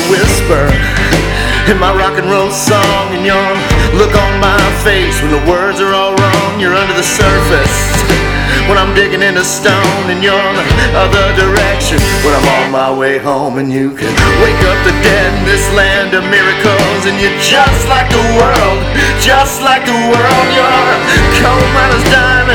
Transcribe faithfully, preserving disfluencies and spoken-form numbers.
whisper in my rock and roll song, and your look on my face when the words are all wrong. You're under the surface when I'm digging into stone, and you're on the other direction when I'm on my way home. And you can wake up the dead in this land of miracles, and you're just like the world, just like the world. You're a coal miner's diamond.